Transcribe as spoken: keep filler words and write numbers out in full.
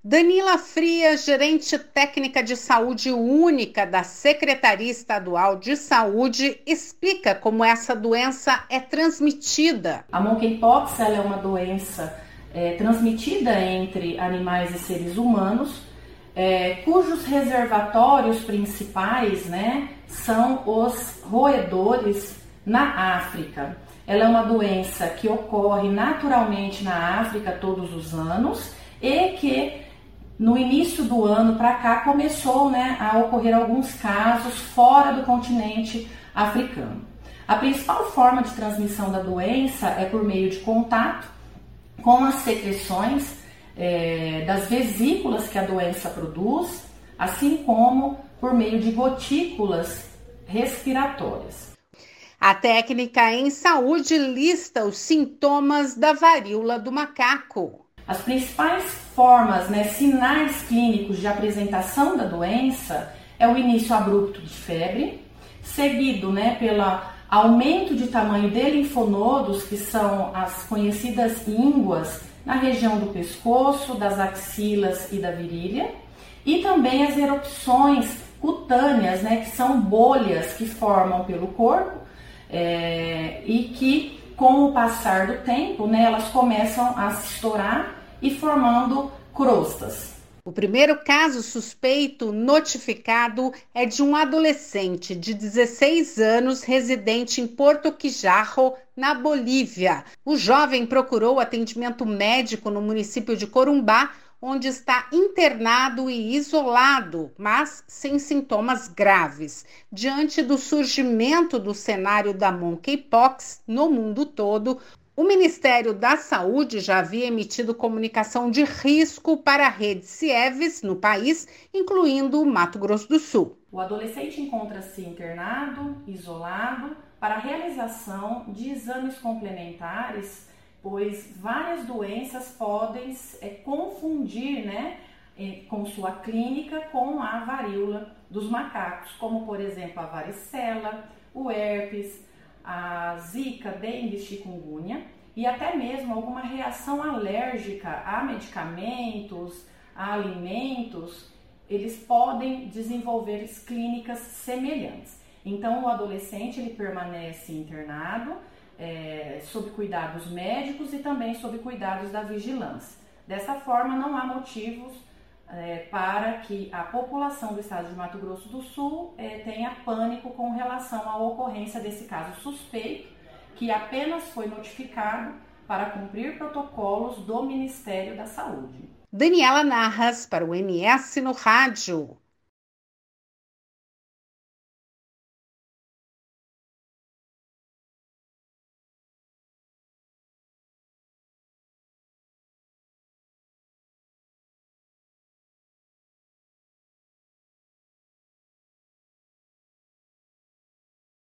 Danila Frias, gerente técnica de saúde única da Secretaria Estadual de Saúde, explica como essa doença é transmitida. A monkeypox ela é uma doença é, transmitida entre animais e seres humanos, é, cujos reservatórios principais, né, são os roedores na África. Ela é uma doença que ocorre naturalmente na África todos os anos e que no início do ano para cá começou, né, a ocorrer alguns casos fora do continente africano. A principal forma de transmissão da doença é por meio de contato com as secreções é, das vesículas que a doença produz, assim como por meio de gotículas respiratórias. A técnica em saúde lista os sintomas da varíola do macaco. As principais formas, né, sinais clínicos de apresentação da doença é o início abrupto de febre, seguido, né, pelo aumento de tamanho de linfonodos, que são as conhecidas ínguas, na região do pescoço, das axilas e da virilha, e também as erupções cutâneas, né, que são bolhas que formam pelo corpo é, e que, com o passar do tempo, né, elas começam a se estourar e formando crostas. O primeiro caso suspeito notificado é de um adolescente de dezesseis anos residente em Porto Quijarro, na Bolívia. O jovem procurou atendimento médico no município de Corumbá, onde está internado e isolado, mas sem sintomas graves. Diante do surgimento do cenário da monkeypox no mundo todo, o Ministério da Saúde já havia emitido comunicação de risco para a rede CIEVES no país, incluindo o Mato Grosso do Sul. O adolescente encontra-se internado, isolado, para a realização de exames complementares, pois várias doenças podem é, confundir, né, com sua clínica com a varíola dos macacos, como por exemplo a varicela, o herpes, a zika, dengue, chikungunya e até mesmo alguma reação alérgica a medicamentos, a alimentos, eles podem desenvolver clínicas semelhantes. Então o adolescente ele permanece internado, É, sob cuidados médicos e também sob cuidados da vigilância. Dessa forma, não há motivos é, para que a população do estado de Mato Grosso do Sul é, tenha pânico com relação à ocorrência desse caso suspeito, que apenas foi notificado para cumprir protocolos do Ministério da Saúde. Daniela Narras para o M S no Rádio.